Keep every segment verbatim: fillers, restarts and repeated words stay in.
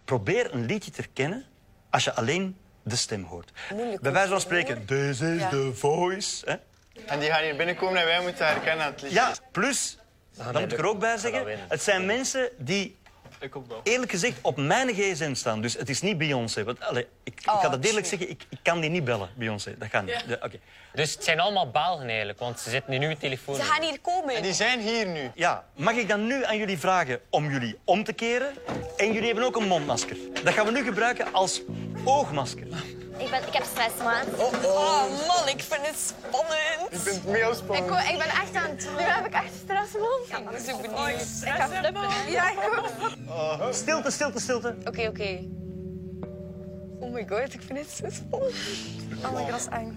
probeer een liedje te herkennen als je alleen de stem hoort. Moeilijk, Bij wijze van spreken, this is Ja. the voice. Hè? En die gaan hier binnenkomen en wij moeten herkennen aan het liedje. Ja, plus, dat moet ik er ook bij zeggen, het zijn mensen die eerlijk gezegd op mijn gsm staan. Dus het is niet Beyoncé. Want, allee, ik, ik Oh, ga dat eerlijk tjoe. zeggen, ik, ik kan die niet bellen, Beyoncé. Dat gaat niet. Ja. oké. Dus het zijn allemaal Belgen eigenlijk, want ze zitten nu in uw telefoon. Ze gaan hier komen. En die zijn hier nu. Ja, mag ik dan nu aan jullie vragen om jullie om te keren? En jullie hebben ook een mondmasker. Dat gaan we nu gebruiken als oogmasker. Ik, ben, ik heb stress, man. Oh man, ik vind het spannend. Ik vind het mega Ik, spannend. ho- ik ben echt aan het... Nu heb ik echt stress, man. Ik ben zo benieuwd. Ik ga flippen. Ja, ik ook. Stilte, stilte, stilte. Oké, oké. Oh my god, ik vind het zo spannend. Oh my god, dat is eng.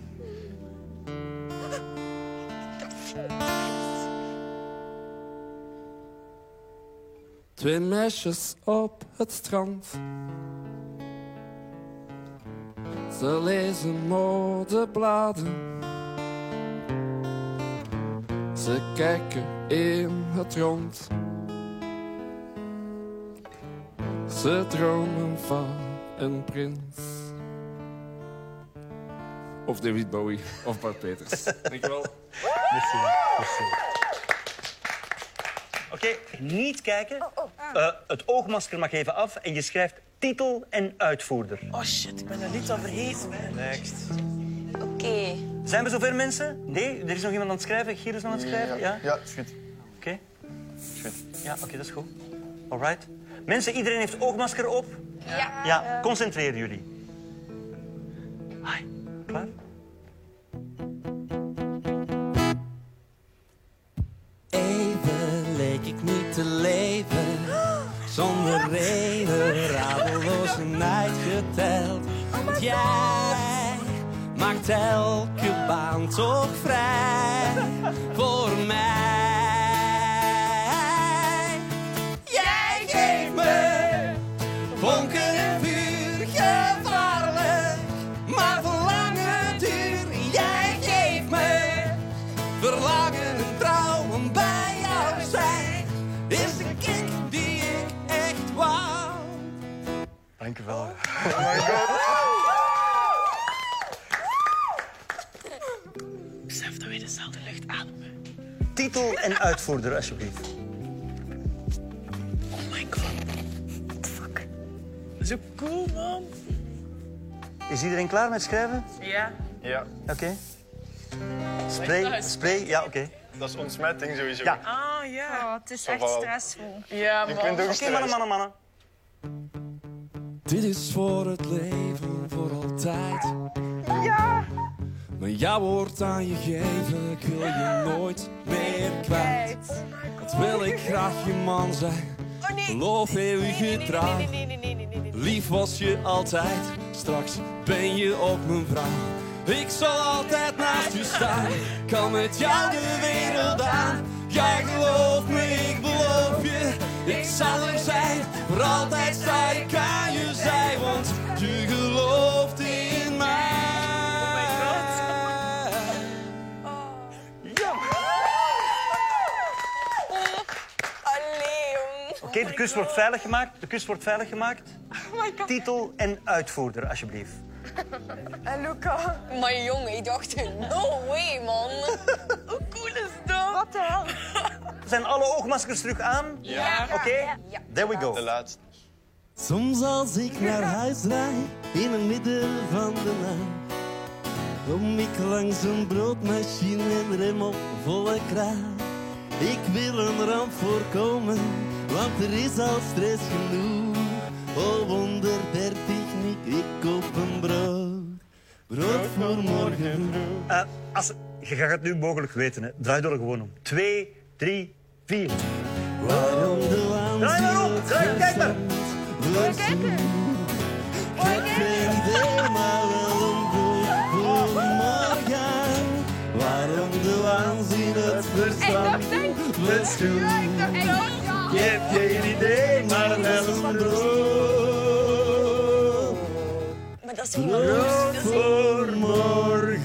Twee meisjes op het strand. Ze lezen modebladen. Ze kijken in het rond. Ze dromen van een prins. Of David Bowie, of Bart Peters. Dankjewel. Merci. Merci. Oké, niet kijken. Uh, het oogmasker mag even af en je schrijft titel en uitvoerder. Oh shit, ik ben er niet al vergeten. Next. Oké. Zijn we zover, mensen? Nee? Er is nog iemand aan het schrijven? Gilles aan het schrijven? Ja? Ja, is goed. Oké. Is goed. Ja, oké, dat is goed. Alright. Mensen, iedereen heeft oogmasker op? Ja. Ja, concentreer jullie. Hi, klaar? Even leek ik niet te leven. Zonder reden, radeloos een night geteld. Want jij maakt elke baan toch vrij voor mij. Jij geeft me vonken en vuur, gevaarlijk, maar voor lange duur. Jij geeft me verlangen en trouw om bij jou zijn. Is de kick die ik echt wou. Dank u wel. Besef dat we dezelfde lucht ademen. Titel en uitvoerder, alsjeblieft. Oh my god. Fuck. Zo cool, man. Is iedereen klaar met schrijven? Ja. Ja, Oké. Spray, spray, ja, oké. dat is ontsmetting sowieso. Ja. Ah, ja. Oh, het is Zo echt wel. stressvol. Ja, Je man. kunt ook Oké, stress. mannen, mannen, mannen. Dit is voor het leven, voor altijd. Ja! Maar jou wordt aan je geven, ik wil je nooit meer kwijt. Wat wil ik graag je man zijn, Oh nee. beloof eeuwig Nee, getrouw. nee, nee, nee, nee, nee, nee, nee. Lief was je altijd, straks ben je ook mijn vrouw. Ik zal altijd naast je staan, kan met jou de wereld aan. Jij gelooft me, ik beloof je, ik zal er zijn. Voor altijd sta ik aan je zij, want je gelooft in mij. Allee, jong. Oké, de kus wordt veilig gemaakt. De kus wordt veilig gemaakt. Oh my god. Titel en uitvoerder, alsjeblieft. En Luca. Maar jongen, ik dacht, no way, man. Hoe cool is dat? Wat de hel? Zijn alle oogmaskers terug aan? Ja. Oké, Ja. there we De go. laatste. Soms als ik naar huis rijd, in het midden van de nacht, kom ik langs een broodmachine en rem op volle kracht. Ik wil een ramp voorkomen, want er is al stress genoeg. Oh, onder der techniek, ik koop een brood. Brood voor morgen vroeg. Uh, als, je gaat het nu mogelijk weten, hè. Draai er gewoon om. Twee, drie, vier. Waarom de Draai maar waanzin om, het draai, kijk maar. verstand verzoekt. Ik heb geen idee, maar wel een brood voor morgen. Waarom de waanzin het verstand verzoekt. Je hebt geen idee, maar wel een brood. Maar dat is Brood voor morgen.